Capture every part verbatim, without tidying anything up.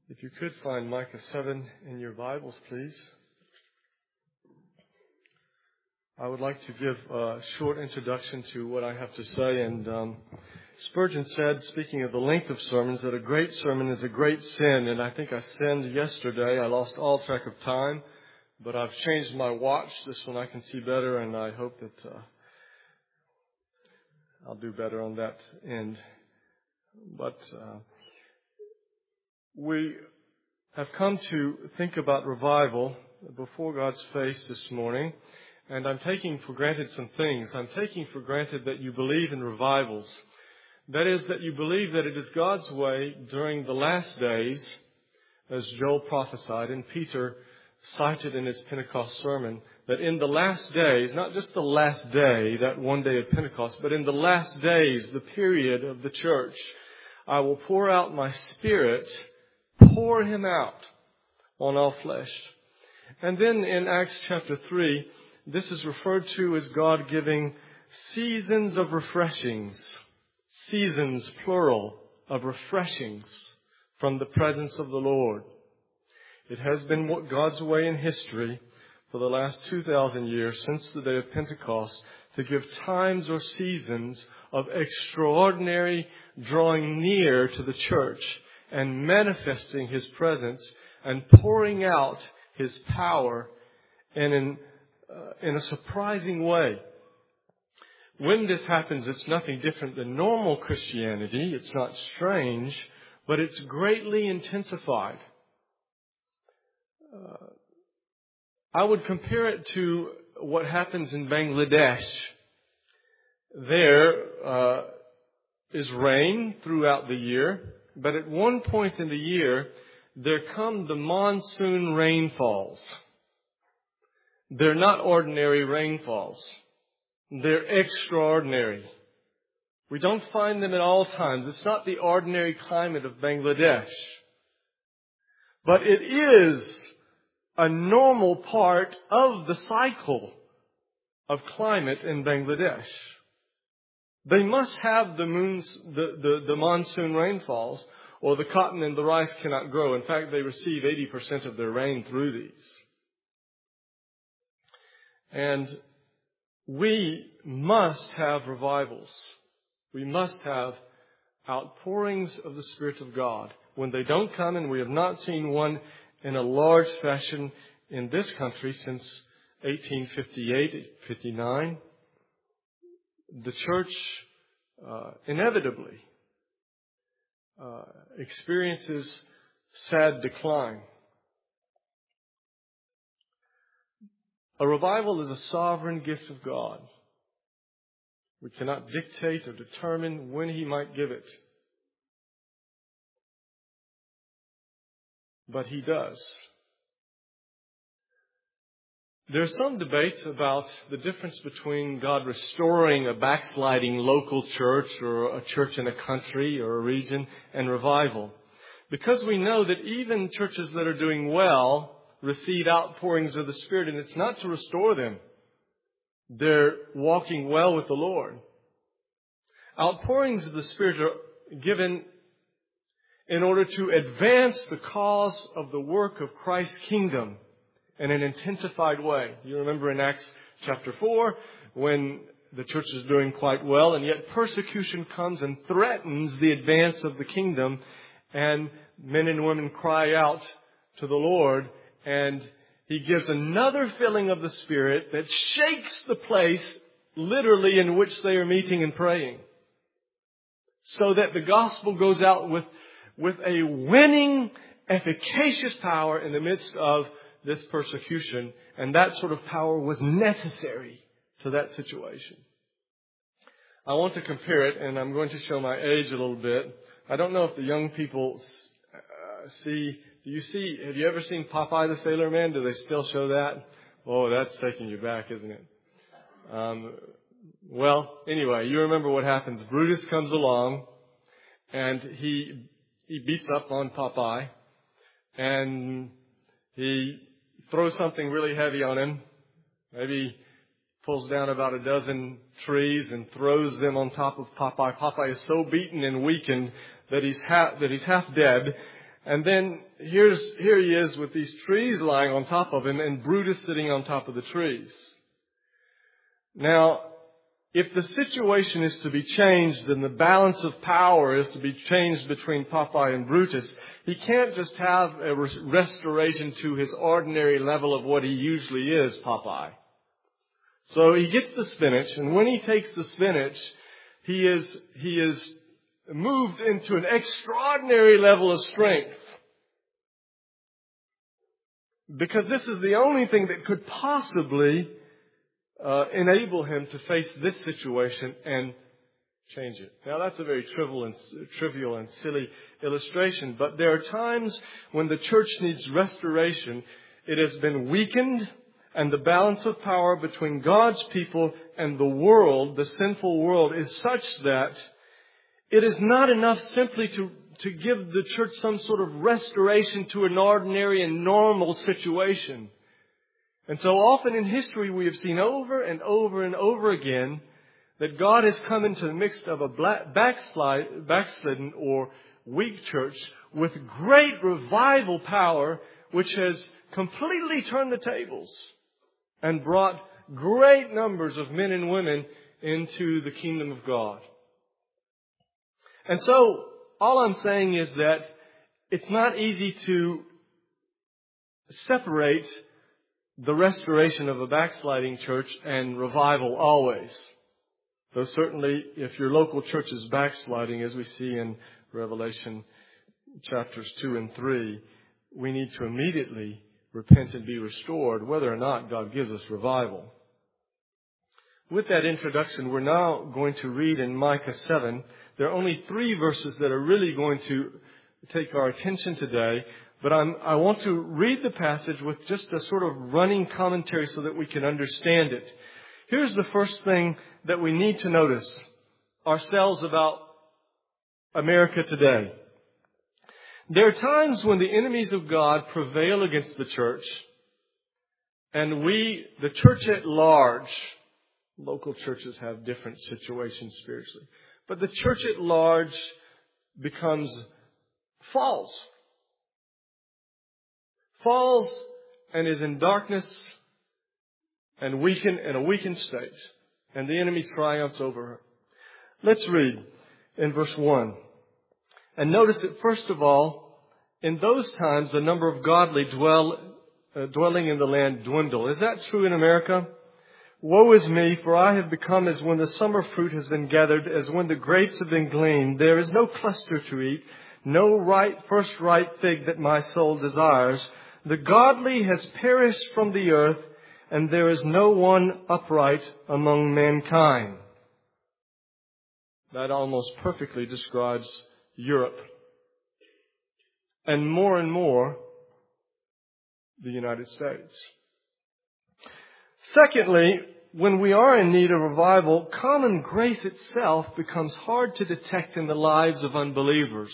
If you could find Micah seven in your Bibles, please. I would like to give a short introduction to what I have to say. And um, Spurgeon said, speaking of the length of sermons, that a great sermon is a great sin. And I think I sinned yesterday. I lost all track of time. But I've changed my watch. This one I can see better, and I hope that uh, I'll do better on that end. But uh, we have come to think about revival before God's face this morning. And I'm taking for granted some things. I'm taking for granted that you believe in revivals. That is, that you believe that it is God's way during the last days, as Joel prophesied, and Peter cited in his Pentecost sermon, that in the last days, not just the last day, that one day of Pentecost, but in the last days, the period of the church, I will pour out my Spirit, pour Him out on all flesh. And then in Acts chapter three, this is referred to as God giving seasons of refreshings, seasons, plural, of refreshings from the presence of the Lord. It has been God's way in history for the last two thousand years, since the day of Pentecost, to give times or seasons of extraordinary drawing near to the church and manifesting His presence and pouring out His power in, an, uh, in a surprising way. When this happens, it's nothing different than normal Christianity. It's not strange, but it's greatly intensified. Uh, I would compare it to what happens in Bangladesh. There uh, is rain throughout the year, but at one point in the year, there come the monsoon rainfalls. They're not ordinary rainfalls. They're extraordinary. We don't find them at all times. It's not the ordinary climate of Bangladesh. But it is a normal part of the cycle of climate in Bangladesh. They must have the, moons, the, the, the monsoon rainfalls, or the cotton and the rice cannot grow. In fact, they receive eighty percent of their rain through these. And we must have revivals. We must have outpourings of the Spirit of God. When they don't come, and we have not seen one in a large fashion in this country since eighteen fifty-eight, fifty-nine, the church uh, inevitably uh, experiences sad decline. A revival is a sovereign gift of God. We cannot dictate or determine when He might give it. But He does. There's some debate about the difference between God restoring a backsliding local church or a church in a country or a region and revival. Because we know that even churches that are doing well receive outpourings of the Spirit, and it's not to restore them. They're walking well with the Lord. Outpourings of the Spirit are given in order to advance the cause of the work of Christ's kingdom in an intensified way. You remember in Acts chapter four, when the church is doing quite well, and yet persecution comes and threatens the advance of the kingdom, and men and women cry out to the Lord, and He gives another filling of the Spirit that shakes the place literally in which they are meeting and praying, so that the gospel goes out with with a winning, efficacious power in the midst of this persecution. And that sort of power was necessary to that situation. I want to compare it, and I'm going to show my age a little bit. I don't know if the young people uh, see, do you see, have you ever seen Popeye the Sailor Man? Do they still show that? Oh, that's taking you back, isn't it? Um, well, anyway, you remember what happens. Brutus comes along, and he He beats up on Popeye, and he throws something really heavy on him. Maybe pulls down about a dozen trees and throws them on top of Popeye. Popeye is so beaten and weakened that he's half, that he's half dead. And then here's, here he is with these trees lying on top of him and Brutus sitting on top of the trees. Now, if the situation is to be changed and the balance of power is to be changed between Popeye and Brutus, he can't just have a restoration to his ordinary level of what he usually is, Popeye. So he gets the spinach, and when he takes the spinach, he is, he is moved into an extraordinary level of strength. Because this is the only thing that could possibly uh, enable him to face this situation and change it. Now that's a very trivial and, trivial and silly illustration, but there are times when the church needs restoration. It has been weakened, and the balance of power between God's people and the world, the sinful world, is such that it is not enough simply to, to give the church some sort of restoration to an ordinary and normal situation. And so often in history we have seen over and over and over again that God has come into the midst of a black, backslide, backslidden or weak church with great revival power, which has completely turned the tables and brought great numbers of men and women into the kingdom of God. And so, all I'm saying is that it's not easy to separate the restoration of a backsliding church and revival always. Though certainly, if your local church is backsliding, as we see in Revelation chapters two and three, we need to immediately repent and be restored, whether or not God gives us revival. With that introduction, we're now going to read in Micah seven. There are only three verses that are really going to take our attention today, but I'm, I want to read the passage with just a sort of running commentary so that we can understand it. Here's the first thing that we need to notice ourselves about America today. There are times when the enemies of God prevail against the church, and we, the church at large, local churches have different situations spiritually, but the church at large becomes falls. Falls and is in darkness and weakened in a weakened state. And the enemy triumphs over her. Let's read in verse one. And notice that first of all, in those times the number of godly dwell, uh, dwelling in the land dwindled. Is that true in America? Woe is me, for I have become as when the summer fruit has been gathered, as when the grapes have been gleaned. There is no cluster to eat, no right, first ripe fig that my soul desires. The godly has perished from the earth, and there is no one upright among mankind. That almost perfectly describes Europe. And more and more, the United States. Secondly, when we are in need of revival, common grace itself becomes hard to detect in the lives of unbelievers.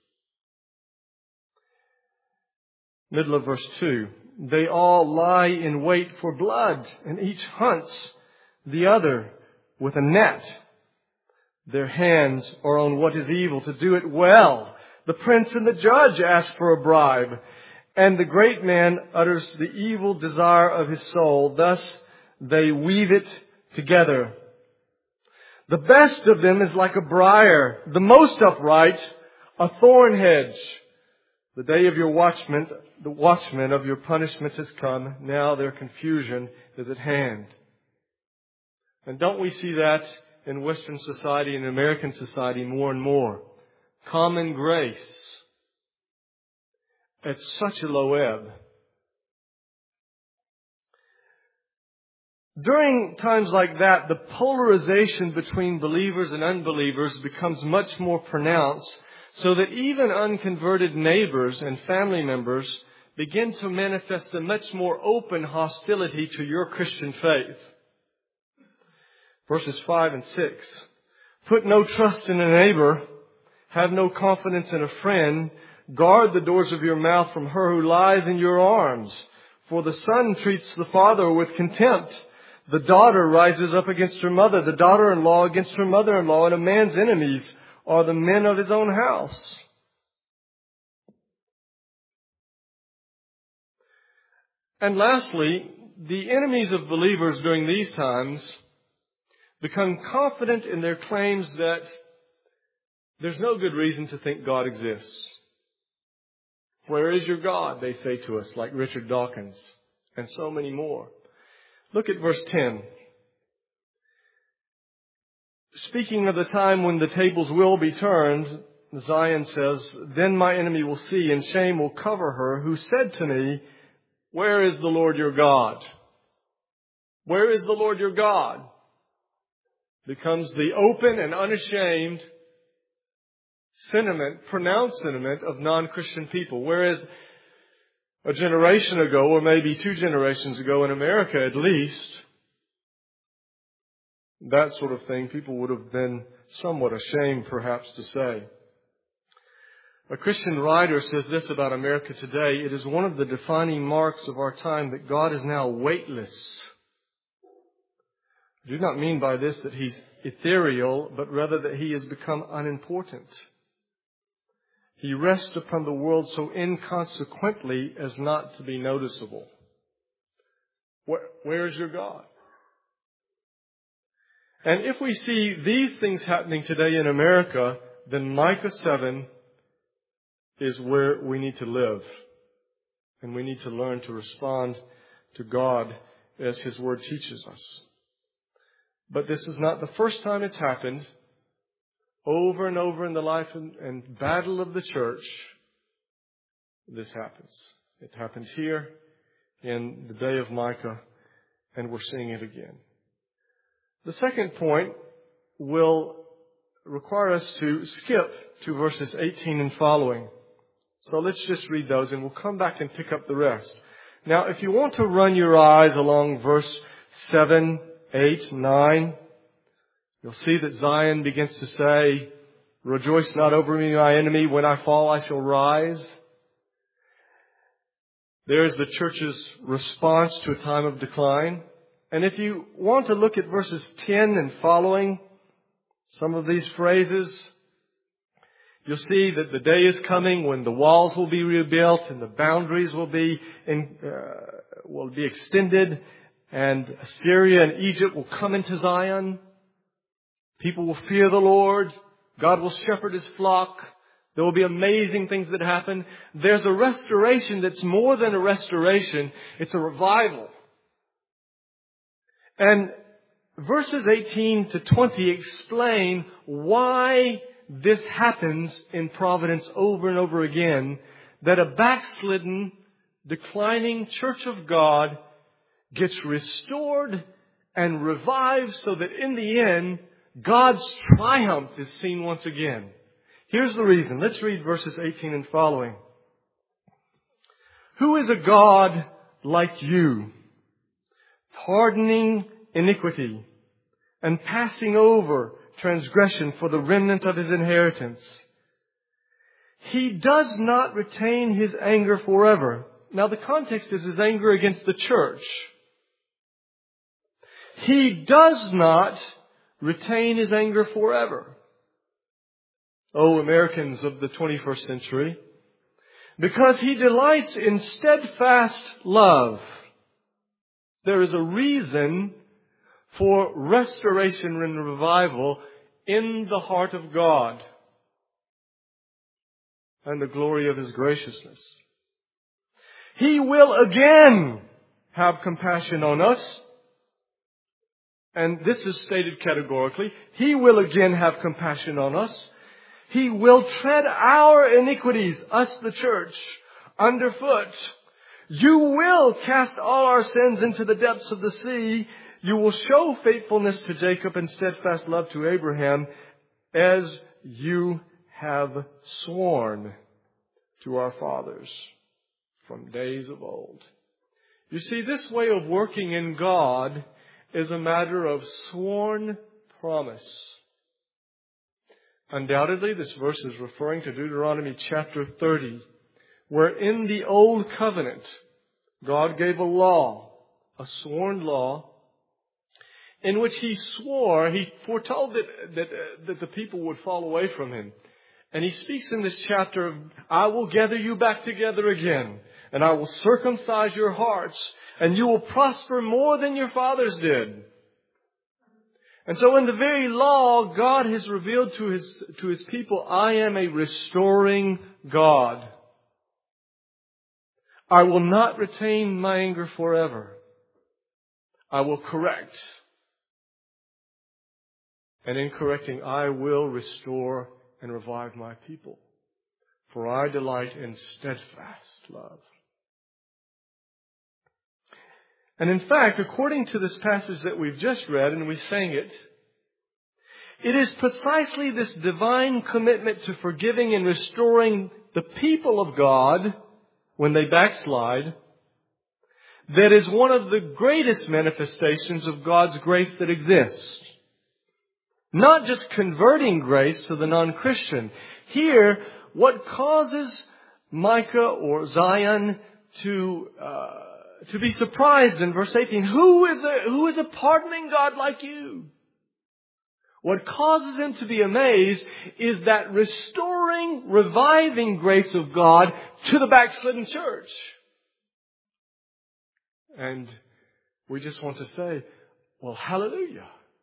Middle of verse two. They all lie in wait for blood, and each hunts the other with a net. Their hands are on what is evil to do it well. The prince and the judge ask for a bribe, and the great man utters the evil desire of his soul. Thus they weave it together. The best of them is like a briar, the most upright, a thorn hedge. The day of your watchman, the watchman of your punishment has come. Now their confusion is at hand. And don't we see that in Western society and American society more and more? Common grace at such a low ebb. During times like that, the polarization between believers and unbelievers becomes much more pronounced, so that even unconverted neighbors and family members begin to manifest a much more open hostility to your Christian faith. Verses five and six. Put no trust in a neighbor. Have no confidence in a friend. Guard the doors of your mouth from her who lies in your arms. For the son treats the father with contempt. The daughter rises up against her mother. The daughter-in-law against her mother-in-law. And a man's enemies are the men of his own house. And lastly, the enemies of believers during these times become confident in their claims that there's no good reason to think God exists. Where is your God? They say to us, like Richard Dawkins and so many more. Look at verse ten. Speaking of the time when the tables will be turned, Zion says, "Then my enemy will see, and shame will cover her, who said to me, 'Where is the Lord your God?'" Where is the Lord your God? Becomes the open and unashamed sentiment, pronounced sentiment of non-Christian people. Whereas a generation ago, or maybe two generations ago in America at least, that sort of thing people would have been somewhat ashamed perhaps to say. A Christian writer says this about America today: "It is one of the defining marks of our time that God is now weightless." I do not mean by this that He's ethereal, but rather that He has become unimportant. He rests upon the world so inconsequently as not to be noticeable. Where, where is your God? And if we see these things happening today in America, then Micah seven is where we need to live. And we need to learn to respond to God as His Word teaches us. But this is not the first time it's happened. Over and over in the life and, and battle of the church, this happens. It happened here in the day of Micah, and we're seeing it again. The second point will require us to skip to verses eighteen and following. So let's just read those, and we'll come back and pick up the rest. Now, if you want to run your eyes along verse seven, eight, nine, you'll see that Zion begins to say, "Rejoice not over me, my enemy. When I fall, I shall rise." There is the church's response to a time of decline. And if you want to look at verses ten and following, some of these phrases, you'll see that the day is coming when the walls will be rebuilt and the boundaries will be in, uh, will be extended, and Assyria and Egypt will come into Zion. People will fear the Lord. God will shepherd His flock. There will be amazing things that happen. There's a restoration that's more than a restoration. It's a revival. And verses eighteen to twenty explain why this happens in providence over and over again, that a backslidden, declining church of God gets restored and revived so that in the end, God's triumph is seen once again. Here's the reason. Let's read verses eighteen and following. "Who is a God like you, pardoning iniquity and passing over transgression for the remnant of His inheritance? He does not retain His anger forever." Now the context is His anger against the church. He does not retain His anger forever. Oh, Americans of the twenty-first century, because He delights in steadfast love. There is a reason for restoration and revival in the heart of God and the glory of His graciousness. He will again have compassion on us. And this is stated categorically. He will again have compassion on us. He will tread our iniquities, us the church, underfoot. You will cast all our sins into the depths of the sea. You will show faithfulness to Jacob and steadfast love to Abraham, as you have sworn to our fathers from days of old. You see, this way of working in God is a matter of sworn promise. Undoubtedly, this verse is referring to Deuteronomy chapter thirty, where in the Old Covenant, God gave a law, a sworn law, in which He swore, He foretold that, that, uh, that the people would fall away from Him. And He speaks in this chapter of, "I will gather you back together again. and I will circumcise your hearts, and you will prosper more than your fathers did. And so in the very law, God has revealed to His, to His people, I am a restoring God. I will not retain my anger forever. I will correct. And in correcting, I will restore and revive my people. For I delight in steadfast love. And in fact, according to this passage that we've just read, and we sang it, it is precisely this divine commitment to forgiving and restoring the people of God when they backslide that is one of the greatest manifestations of God's grace that exists. Not just converting grace to the non-Christian. Here, what causes Micah or Zion to uh, to be surprised in verse eighteen? Who is a who is a pardoning God like you? What causes him to be amazed is that restoring, reviving grace of God to the backslidden church. And we just want to say, well, hallelujah.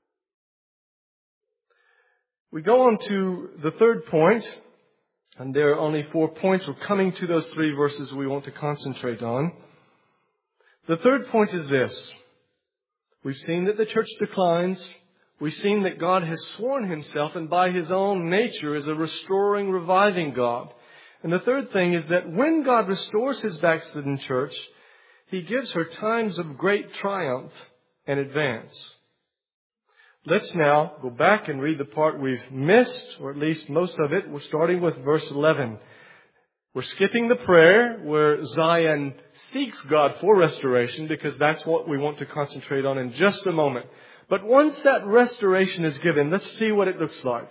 We go on to the third point, and there are only four points. We're coming to those three verses we want to concentrate on. The third point is this. We've seen that the church declines. We've seen that God has sworn Himself, and by His own nature is a restoring, reviving God. And the third thing is that when God restores His backslidden church, He gives her times of great triumph and advance. Let's now go back and read the part we've missed, or at least most of it. We're starting with verse eleven. We're skipping the prayer where Zion seeks God for restoration, because that's what we want to concentrate on in just a moment. But once that restoration is given, let's see what it looks like.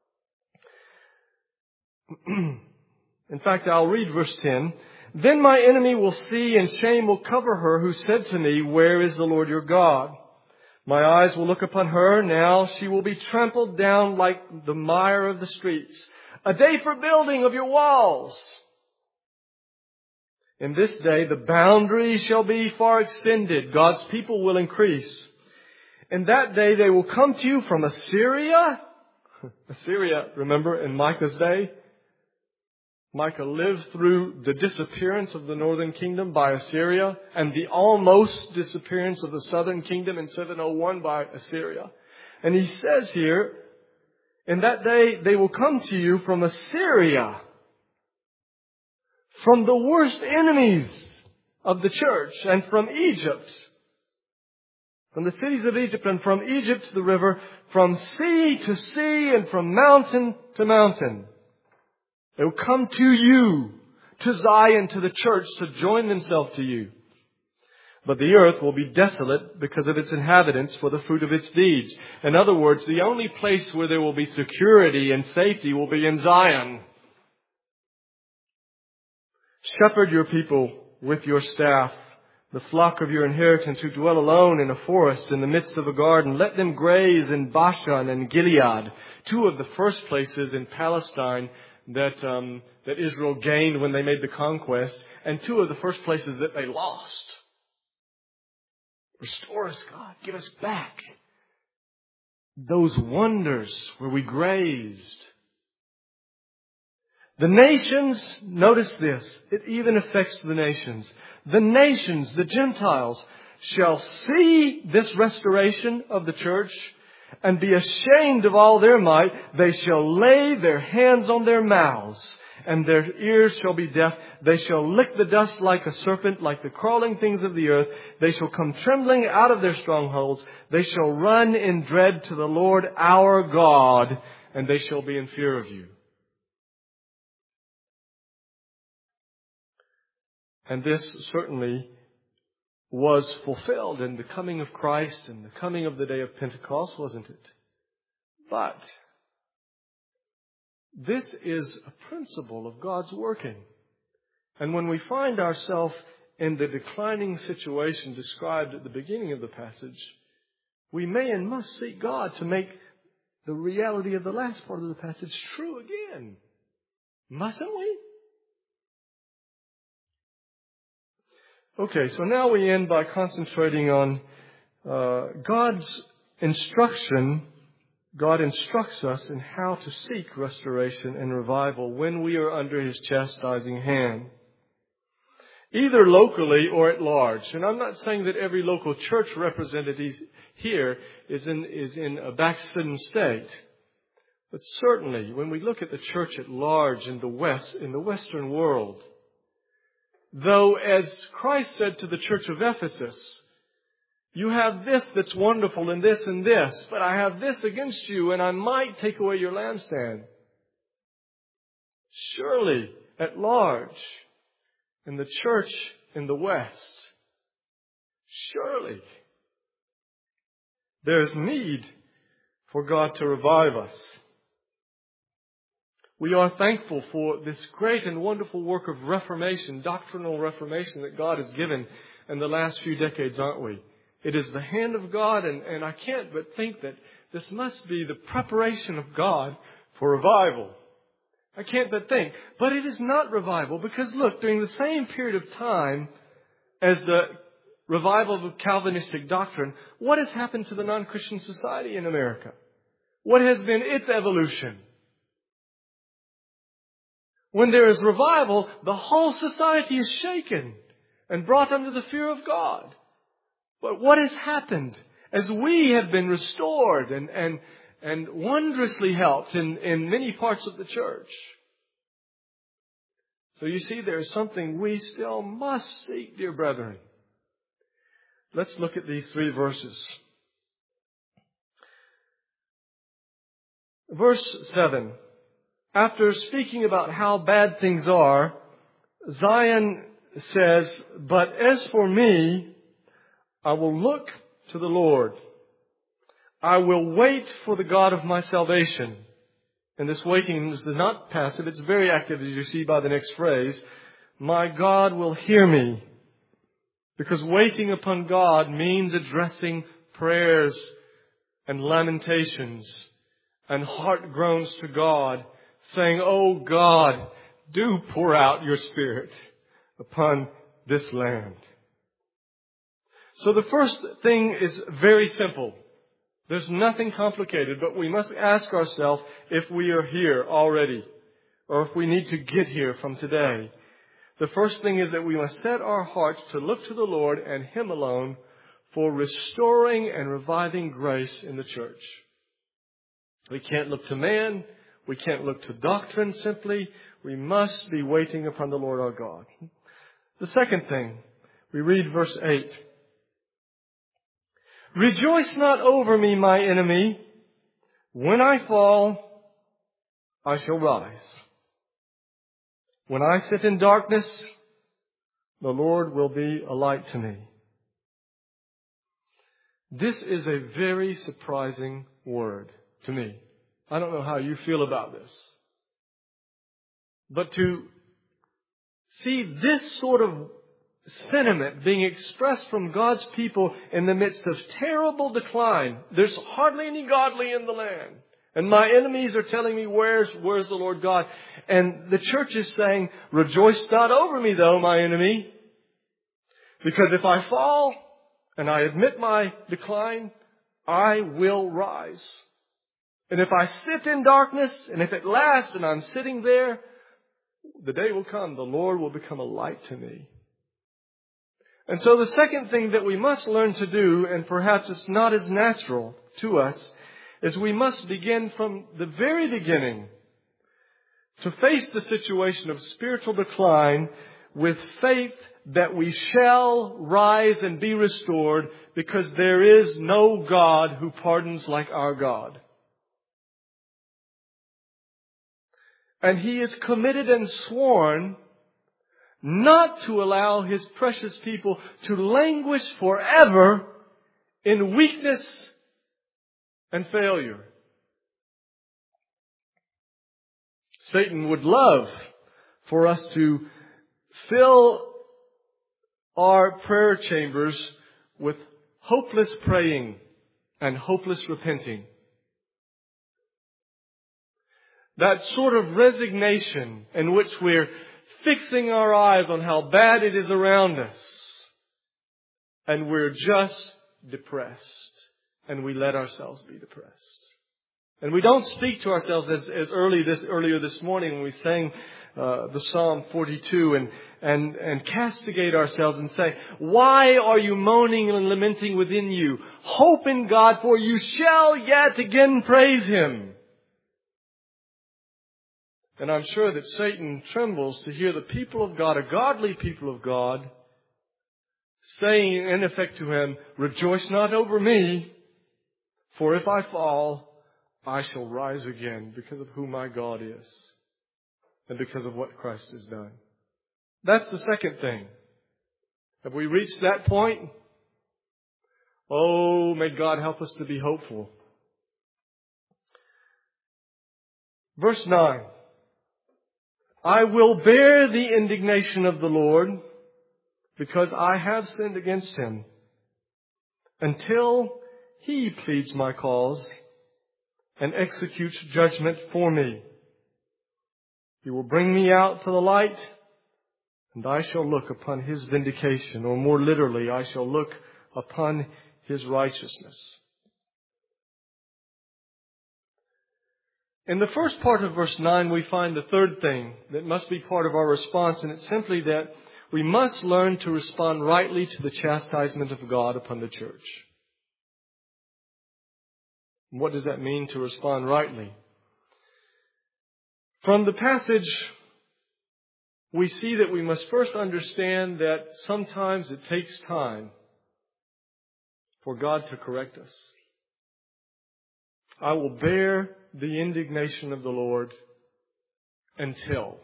In fact, I'll read verse ten. Then my enemy will see, and shame will cover her, who said to me, where is the Lord your God? My eyes will look upon her. Now she will be trampled down like the mire of the streets. A day for building of your walls. In this day the boundaries shall be far extended. God's people will increase. In that day they will come to you from Assyria. Assyria, remember, in Micah's day, Micah lived through the disappearance of the northern kingdom by Assyria and the almost disappearance of the southern kingdom in seven oh one by Assyria. And he says here, in that day they will come to you from Assyria, from the worst enemies of the church, and from Egypt, from the cities of Egypt, and from Egypt to the river, from sea to sea, and from mountain to mountain. They will come to you, to Zion, to the church, to join themselves to you. But the earth will be desolate because of its inhabitants, for the fruit of its deeds. In other words, the only place where there will be security and safety will be in Zion. Shepherd your people with your staff, the flock of your inheritance who dwell alone in a forest in the midst of a garden. Let them graze in Bashan and Gilead, two of the first places in Palestine that um, that Israel gained when they made the conquest, and two of the first places that they lost. Restore us, God. Give us back those wonders where we grazed. The nations, notice this, it even affects the nations. The nations, the Gentiles, shall see this restoration of the church and be ashamed of all their might. They shall lay their hands on their mouths, and their ears shall be deaf. They shall lick the dust like a serpent, like the crawling things of the earth. They shall come trembling out of their strongholds. They shall run in dread to the Lord our God, and they shall be in fear of you. And this certainly was fulfilled in the coming of Christ and the coming of the day of Pentecost, wasn't it? But this is a principle of God's working. And when we find ourselves in the declining situation described at the beginning of the passage, we may and must seek God to make the reality of the last part of the passage true again. Mustn't we? Okay, so now we end by concentrating on uh, God's instruction. God instructs us in how to seek restoration and revival when we are under His chastising hand, either locally or at large. And I'm not saying that every local church representative here is in, is in a backslidden state. But certainly, when we look at the church at large in the West, in the Western world, though, as Christ said to the church of Ephesus, you have this that's wonderful and this and this, but I have this against you and I might take away your lampstand. Surely, at large, in the church in the West, surely, there's need for God to revive us. We are thankful for this great and wonderful work of reformation, doctrinal reformation that God has given in the last few decades, aren't we? It is the hand of God, and, and I can't but think that this must be the preparation of God for revival. I can't but think. But it is not revival, because look, during the same period of time as the revival of Calvinistic doctrine, what has happened to the non-Christian society in America? What has been its evolution? When there is revival, the whole society is shaken and brought under the fear of God. But what has happened as we have been restored and, and, and wondrously helped in, in many parts of the church? So you see, there is something we still must seek, dear brethren. Let's look at these three verses. Verse seven. After speaking about how bad things are, Zion says, "But as for me, I will look to the Lord. I will wait for the God of my salvation." And this waiting is not passive, it's very active, as you see by the next phrase. My God will hear me. Because waiting upon God means addressing prayers and lamentations and heart groans to God, saying, "Oh God, do pour out your Spirit upon this land." So the first thing is very simple. There's nothing complicated, but we must ask ourselves if we are here already or if we need to get here from today. The first thing is that we must set our hearts to look to the Lord and Him alone for restoring and reviving grace in the church. We can't look to man. We can't look to doctrine simply. We must be waiting upon the Lord our God. The second thing, we read verse eight. "Rejoice not over me, my enemy. When I fall, I shall rise. When I sit in darkness, the Lord will be a light to me." This is a very surprising word to me. I don't know how you feel about this. But to see this sort of sentiment being expressed from God's people in the midst of terrible decline. There's hardly any godly in the land. And my enemies are telling me, where's, where's the Lord God? And the church is saying, "Rejoice not over me, though, my enemy. Because if I fall and I admit my decline, I will rise. And if I sit in darkness, and if it lasts and I'm sitting there, the day will come, the Lord will become a light to me." And so the second thing that we must learn to do, and perhaps it's not as natural to us, is we must begin from the very beginning to face the situation of spiritual decline with faith that we shall rise and be restored, because there is no God who pardons like our God. And He is committed and sworn not to allow His precious people to languish forever in weakness and failure. Satan would love for us to fill our prayer chambers with hopeless praying and hopeless repenting. That sort of resignation in which we're fixing our eyes on how bad it is around us and we're just depressed, and we let ourselves be depressed. And we don't speak to ourselves as, as early this, earlier this morning when we sang uh, the Psalm forty-two and, and, and castigate ourselves and say, why are you moaning and lamenting within you? Hope in God, for you shall yet again praise Him. And I'm sure that Satan trembles to hear the people of God, a godly people of God, saying in effect to him, rejoice not over me, for if I fall, I shall rise again because of who my God is and because of what Christ has done. That's the second thing. Have we reached that point? Oh, may God help us to be hopeful. Verse nine. I will bear the indignation of the Lord because I have sinned against Him until He pleads my cause and executes judgment for me. He will bring me out to the light, and I shall look upon His vindication, or more literally, I shall look upon His righteousness. In the first part of verse nine, we find the third thing that must be part of our response, and it's simply that we must learn to respond rightly to the chastisement of God upon the church. What does that mean, to respond rightly? From the passage, we see that we must first understand that sometimes it takes time for God to correct us. I will bear the indignation of the Lord until.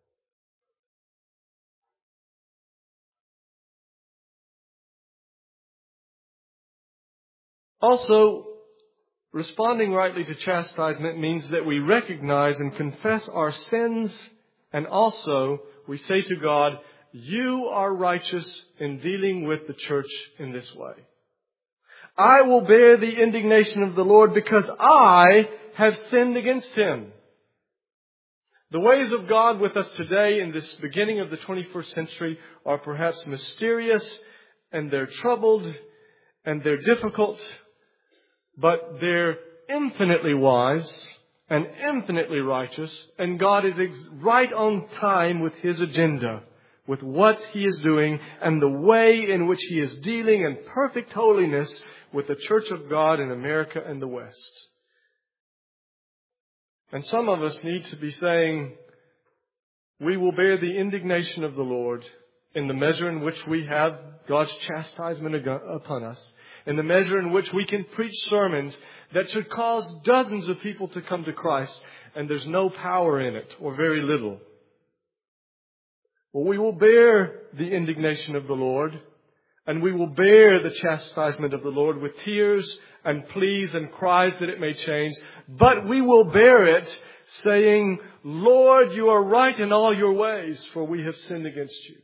Also, responding rightly to chastisement means that we recognize and confess our sins, and also we say to God, you are righteous in dealing with the church in this way. I will bear the indignation of the Lord because I have sinned against Him. The ways of God with us today in this beginning of the twenty-first century are perhaps mysterious, and they're troubled, and they're difficult, but they're infinitely wise and infinitely righteous, and God is ex- right on time with His agenda, with what He is doing, and the way in which He is dealing in perfect holiness with the Church of God in America and the West. And some of us need to be saying, we will bear the indignation of the Lord in the measure in which we have God's chastisement upon us, in the measure in which we can preach sermons that should cause dozens of people to come to Christ, and there's no power in it, or very little. Well, we will bear the indignation of the Lord, and we will bear the chastisement of the Lord with tears and pleas and cries that it may change. But we will bear it saying, Lord, you are right in all your ways, for we have sinned against you.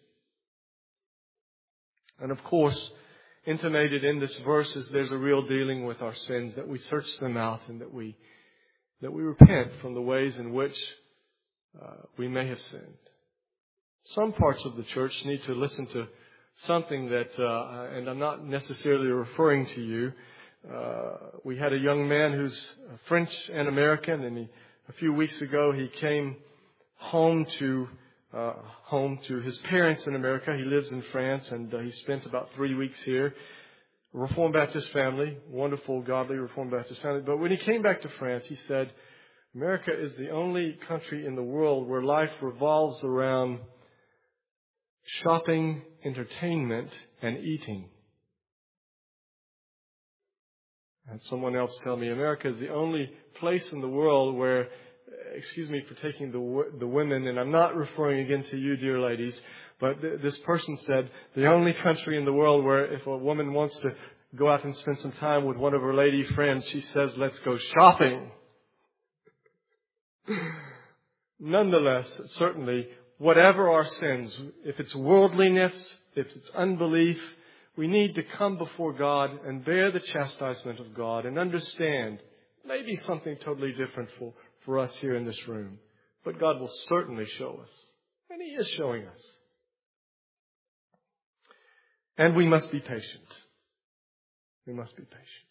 And of course, intimated in this verse is there's a real dealing with our sins, that we search them out and that we that we repent from the ways in which uh, we may have sinned. Some parts of the church need to listen to something that, uh, and I'm not necessarily referring to you. Uh, we had a young man who's French and American, and he, a few weeks ago he came home to uh, home to his parents in America. He lives in France, and uh, he spent about three weeks here. Reformed Baptist family, wonderful, godly Reformed Baptist family. But when he came back to France, he said, America is the only country in the world where life revolves around shopping, entertainment, and eating. And someone else tell me, America is the only place in the world where, excuse me for taking the the women, and I'm not referring again to you, dear ladies, but th- this person said, the only country in the world where if a woman wants to go out and spend some time with one of her lady friends, she says, let's go shopping. Nonetheless, certainly, whatever our sins, if it's worldliness, if it's unbelief, we need to come before God and bear the chastisement of God and understand maybe something totally different for, for us here in this room. But God will certainly show us. And He is showing us. And we must be patient. We must be patient.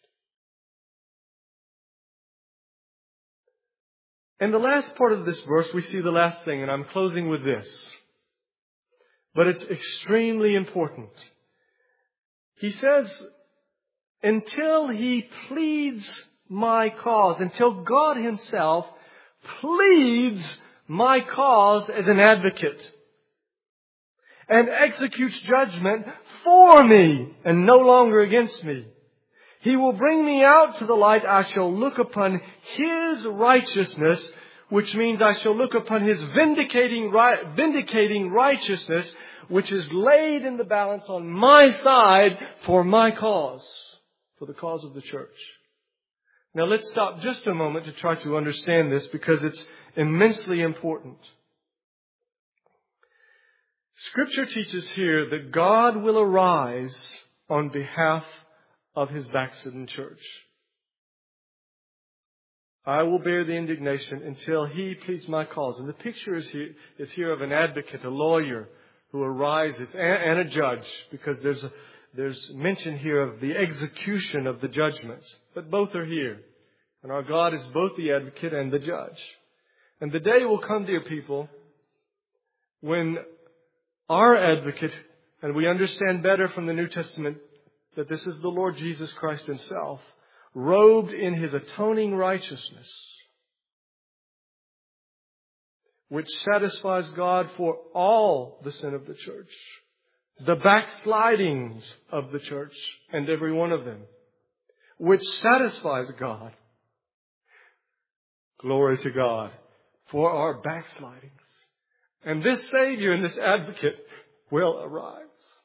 In the last part of this verse, we see the last thing, and I'm closing with this. But it's extremely important. He says, until He pleads my cause, until God Himself pleads my cause as an advocate and executes judgment for me and no longer against me. He will bring me out to the light. I shall look upon His righteousness, which means I shall look upon His vindicating, vindicating righteousness, which is laid in the balance on my side for my cause, for the cause of the church. Now let's stop just a moment to try to understand this, because it's immensely important. Scripture teaches here that God will arise on behalf of His backslidden church. I will bear the indignation until He pleads my cause. And the picture is here, is here of an advocate, a lawyer who arises, and, and a judge, because there's a, there's mention here of the execution of the judgments. But both are here. And our God is both the advocate and the judge. And the day will come, dear people, when our advocate, and we understand better from the New Testament that this is the Lord Jesus Christ Himself, robed in His atoning righteousness, which satisfies God for all the sin of the church, the backslidings of the church, and every one of them, which satisfies God. Glory to God for our backslidings. And this Savior and this advocate will arise.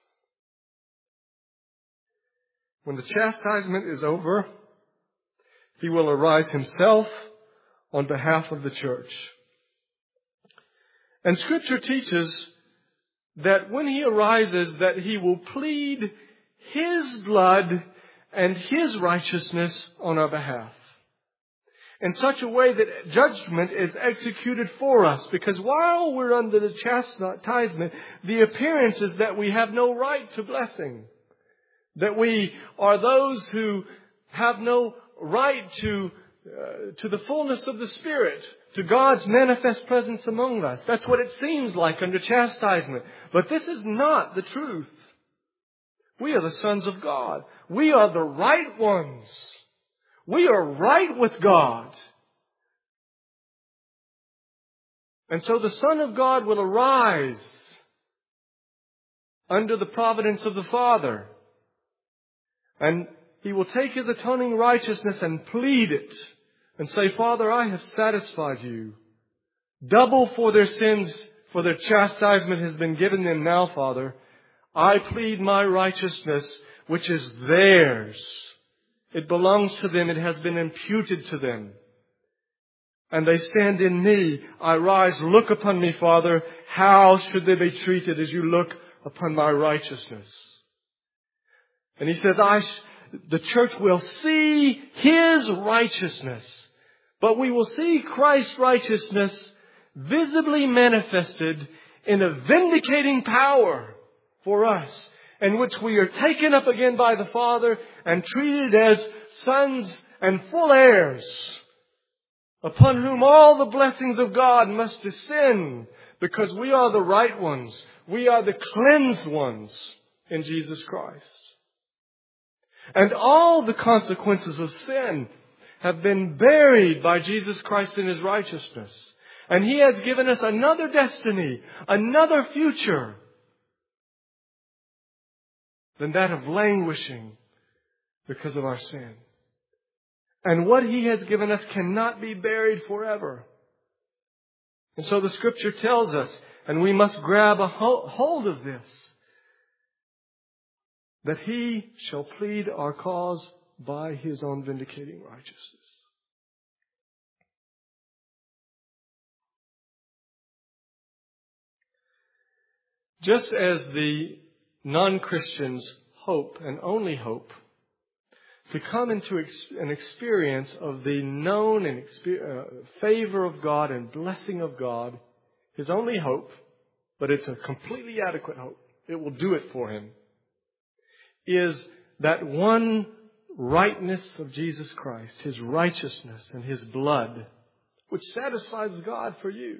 When the chastisement is over, He will arise Himself on behalf of the church. And Scripture teaches that when He arises, that He will plead His blood and His righteousness on our behalf, in such a way that judgment is executed for us. Because while we're under the chastisement, the appearance is that we have no right to blessing. That we are those who have no right to, uh, to the fullness of the Spirit, to God's manifest presence among us. That's what it seems like under chastisement. But this is not the truth. We are the sons of God. We are the right ones. We are right with God. And so the Son of God will arise under the providence of the Father. And He will take His atoning righteousness and plead it and say, Father, I have satisfied you. Double for their sins, for their chastisement has been given them now, Father. I plead my righteousness, which is theirs. It belongs to them. It has been imputed to them. And they stand in me. I rise. Look upon me, Father. How should they be treated as you look upon my righteousness? And He says, I, sh- the church will see His righteousness. But we will see Christ's righteousness visibly manifested in a vindicating power for us, in which we are taken up again by the Father and treated as sons and full heirs, upon whom all the blessings of God must descend, because we are the right ones. We are the cleansed ones in Jesus Christ. And all the consequences of sin have been buried by Jesus Christ in His righteousness. And He has given us another destiny, another future, than that of languishing because of our sin. And what He has given us cannot be buried forever. And so the Scripture tells us, and we must grab a hold of this, that He shall plead our cause by His own vindicating righteousness. Just as the non-Christians hope, and only hope, to come into an experience of the known and uh, favor of God and blessing of God, His only hope, but it's a completely adequate hope. It will do it for him. is that one rightness of Jesus Christ, His righteousness and His blood, which satisfies God for you,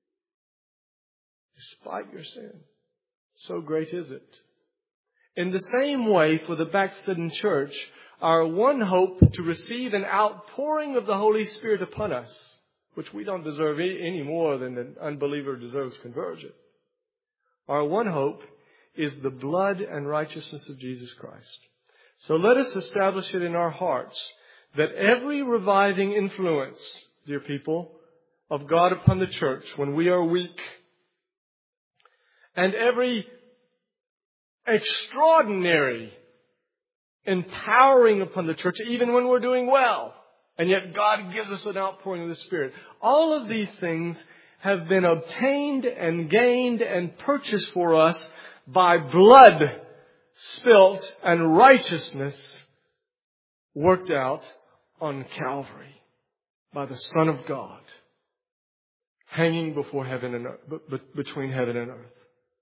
despite your sin. So great is it. In the same way, for the backslidden church, our one hope to receive an outpouring of the Holy Spirit upon us, which we don't deserve any more than an unbeliever deserves conversion. Our one hope is the blood and righteousness of Jesus Christ. So let us establish it in our hearts that every reviving influence, dear people, of God upon the church when we are weak, and every extraordinary empowering upon the church, even when we're doing well, and yet God gives us an outpouring of the Spirit. All of these things have been obtained and gained and purchased for us by blood spilt and righteousness worked out on Calvary by the Son of God, hanging before heaven and earth, between heaven and earth.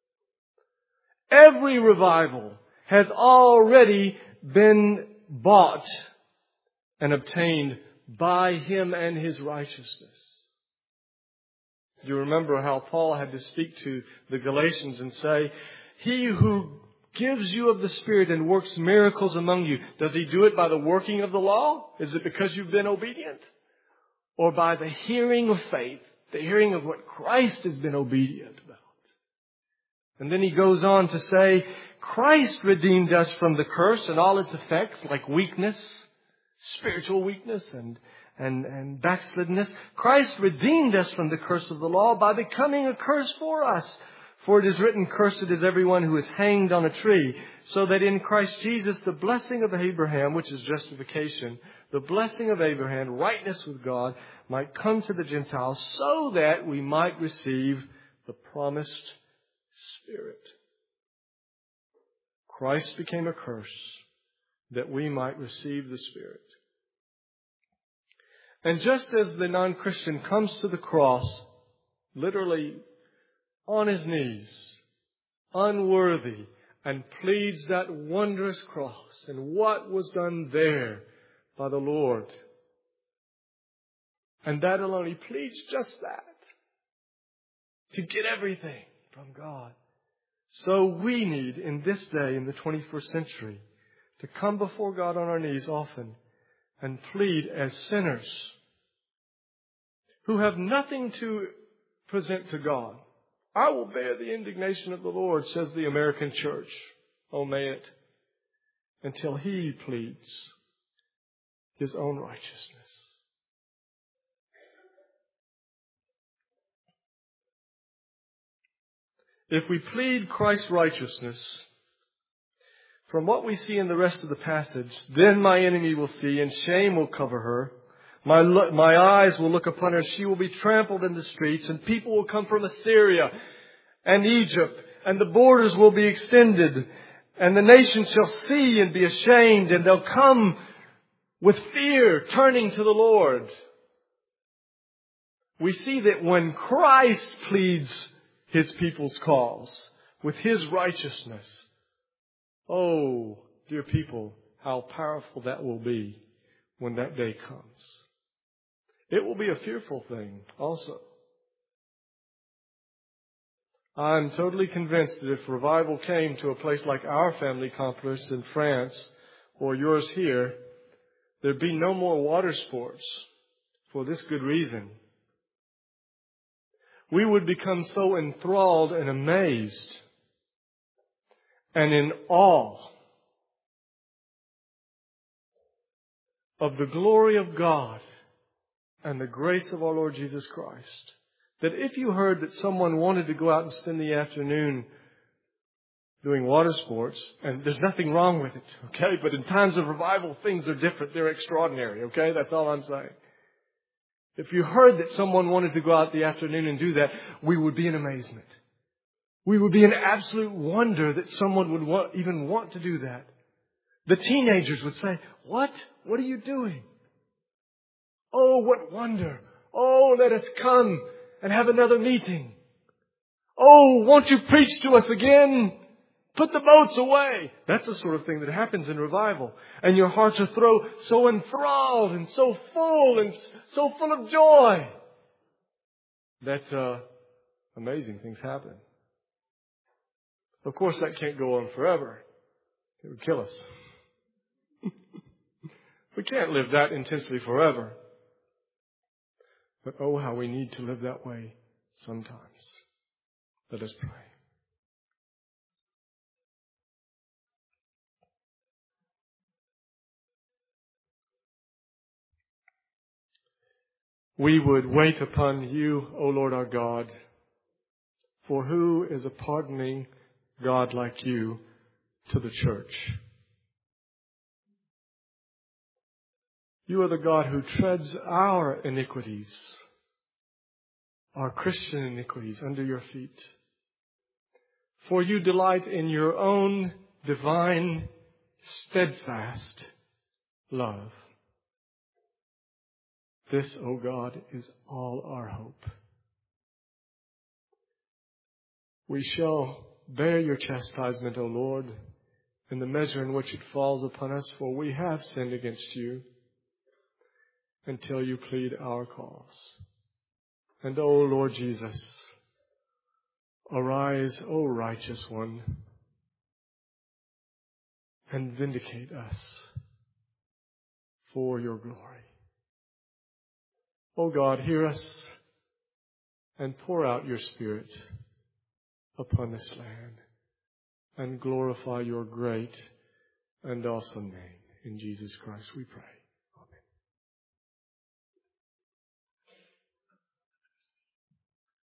Every revival has already been bought and obtained by Him and His righteousness. Do you remember how Paul had to speak to the Galatians and say, He who gives you of the Spirit and works miracles among you, does He do it by the working of the law? Is it because you've been obedient? Or by the hearing of faith, the hearing of what Christ has been obedient about? And then he goes on to say, Christ redeemed us from the curse and all its effects, like weakness, spiritual weakness and, and, and backslidness. Christ redeemed us from the curse of the law by becoming a curse for us. For it is written, cursed is everyone who is hanged on a tree, so that in Christ Jesus the blessing of Abraham, which is justification, the blessing of Abraham, rightness with God, might come to the Gentiles, so that we might receive the promised Spirit. Christ became a curse that we might receive the Spirit. And just as the non-Christian comes to the cross, literally on his knees, unworthy, and pleads that wondrous cross and what was done there by the Lord. And that alone, he pleads just that, to get everything from God. So we need, in this day, in the twenty-first century, to come before God on our knees often and plead as sinners who have nothing to present to God. I will bear the indignation of the Lord, says the American church. Oh, may it. Until He pleads His own righteousness. If we plead Christ's righteousness, from what we see in the rest of the passage, then my enemy will see and shame will cover her. My, lo- my eyes will look upon her. She will be trampled in the streets, and people will come from Assyria and Egypt, and the borders will be extended, and the nations shall see and be ashamed, and they'll come with fear, turning to the Lord. We see that when Christ pleads His people's cause with His righteousness, oh, dear people, how powerful that will be when that day comes. It will be a fearful thing also. I'm totally convinced that if revival came to a place like our family complex in France or yours here, there'd be no more water sports for this good reason. We would become so enthralled and amazed and in awe of the glory of God and the grace of our Lord Jesus Christ, that if you heard that someone wanted to go out and spend the afternoon doing water sports, and there's nothing wrong with it, okay? But in times of revival, things are different. They're extraordinary, okay? That's all I'm saying. If you heard that someone wanted to go out the afternoon and do that, we would be in amazement. We would be in absolute wonder that someone would want, even want to do that. The teenagers would say, what? What are you doing? Oh, what wonder. Oh, let us come and have another meeting. Oh, won't you preach to us again? Put the boats away. That's the sort of thing that happens in revival. And your hearts are throw, so enthralled and so full and so full of joy that uh, amazing things happen. Of course, that can't go on forever. It would kill us. We can't live that intensely forever. But oh, how we need to live that way sometimes. Let us pray. We would wait upon you, O Lord our God, for who is a pardoning God like you to the church? You are the God who treads our iniquities, our Christian iniquities, under your feet. For you delight in your own divine, steadfast love. This, O God, is all our hope. We shall bear your chastisement, O Lord, in the measure in which it falls upon us, for we have sinned against you, until you plead our cause. And, O Lord Jesus, arise, O righteous one, and vindicate us for your glory. O God, hear us and pour out your Spirit upon this land and glorify your great and awesome name. In Jesus Christ we pray.